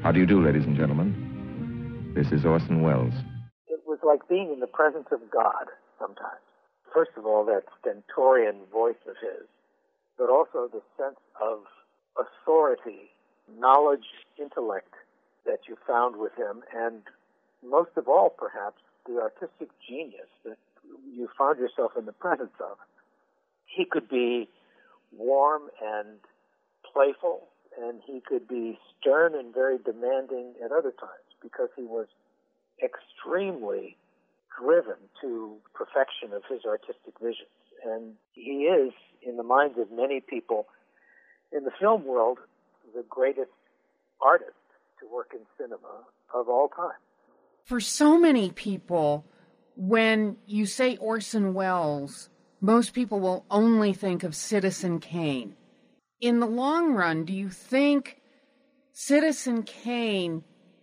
How do you do, ladies and gentlemen? This is Orson Welles. It was like being in the presence of God sometimes. First of all, that stentorian voice of his, but also the sense of authority, knowledge, intellect that you found with him, and most of all, perhaps, the artistic genius that you found yourself in the presence of. He could be warm and playful, and he could be stern and very demanding at other times because he was extremely driven to perfection of his artistic visions. And he is, in the minds of many people in the film world, the greatest artist to work in cinema of all time. For so many people, when you say Orson Welles, most people will only think of Citizen Kane. In the long run, do you think Citizen Kane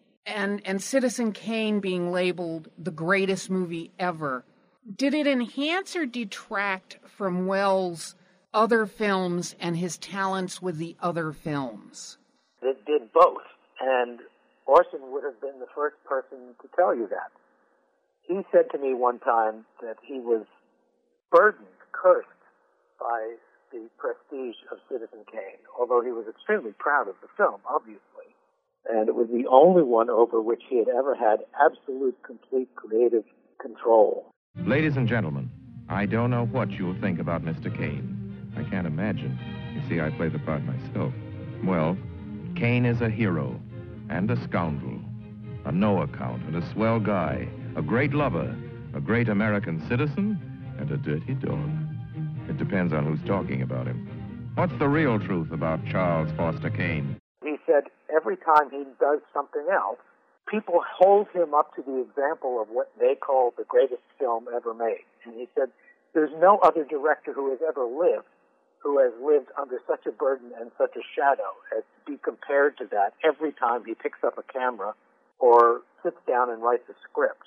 and Citizen Kane being labeled the greatest movie ever, did it enhance or detract from Welles' other films and his talents with the other films? It did both, and Orson would have been the first person to tell you that. He said to me one time that he was burdened, cursed by the prestige of Citizen Kane, although he was extremely proud of the film, obviously. And it was the only one over which he had ever had absolute, complete creative control. Ladies and gentlemen, I don't know what you'll think about Mr. Kane. I can't imagine. You see, I play the part myself. Well, Kane is a hero and a scoundrel, a no-account and a swell guy, a great lover, a great American citizen, and a dirty dog. It depends on who's talking about him. What's the real truth about Charles Foster Kane? He said every time he does something else, people hold him up to the example of what they call the greatest film ever made. And he said, there's no other director who has ever lived who has lived under such a burden and such a shadow as to be compared to that every time he picks up a camera or sits down and writes a script.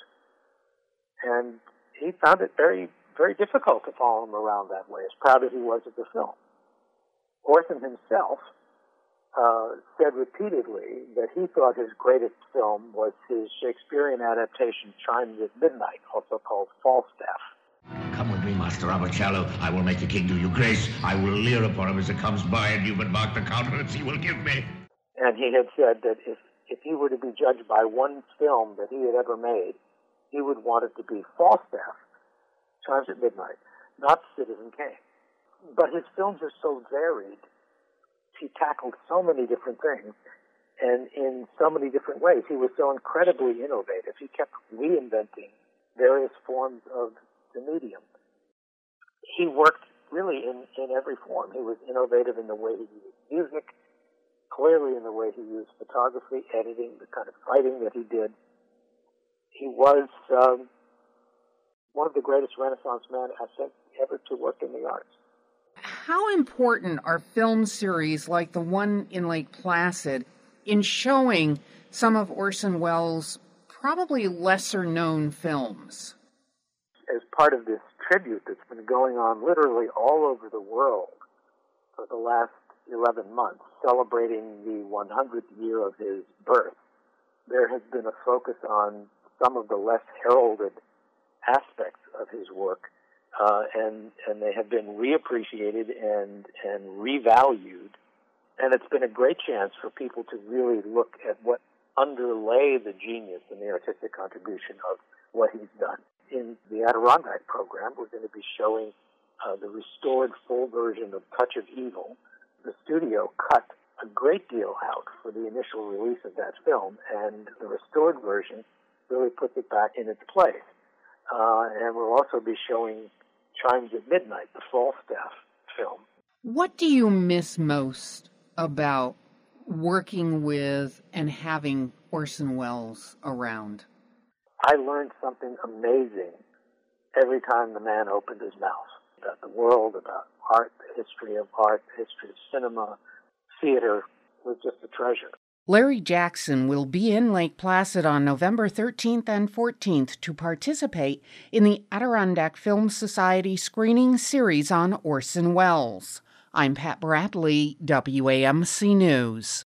And he found it very, very difficult to follow him around that way, as proud as he was of the film. Orson himself said repeatedly that he thought his greatest film was his Shakespearean adaptation, Chimes at Midnight, also called Falstaff. Come with me, Master Abercello. I will make the king do you grace. I will leer upon him as it comes by, and you but mark the countenance he will give me. And he had said that if he were to be judged by one film that he had ever made, he would want it to be Falstaff, Chimes at Midnight, not Citizen Kane. But his films are so varied. He tackled so many different things, and in so many different ways. He was so incredibly innovative. He kept reinventing various forms of the medium. He worked really in every form. He was innovative in the way he used music, clearly in the way he used photography, editing, the kind of writing that he did. He was one of the greatest Renaissance men, I think, ever to work in the arts. How important are film series like the one in Lake Placid in showing some of Orson Welles' probably lesser-known films? As part of this tribute that's been going on literally all over the world for the last 11 months, celebrating the 100th year of his birth, there has been a focus on some of the less heralded aspects of his work, and they have been reappreciated and revalued. And it's been a great chance for people to really look at what underlay the genius and the artistic contribution of what he's done. In the Adirondack program, we're going to be showing the restored full version of Touch of Evil. The studio cut a great deal out for the initial release of that film, and the restored version really puts it back in its place. And we'll also be showing Chimes at Midnight, the Falstaff film. What do you miss most about working with and having Orson Welles around? I learned something amazing every time the man opened his mouth about the world, about art, the history of art, the history of cinema, theater. Was just a treasure. Larry Jackson will be in Lake Placid on November 13th and 14th to participate in the Adirondack Film Society screening series on Orson Welles. I'm Pat Bradley, WAMC News.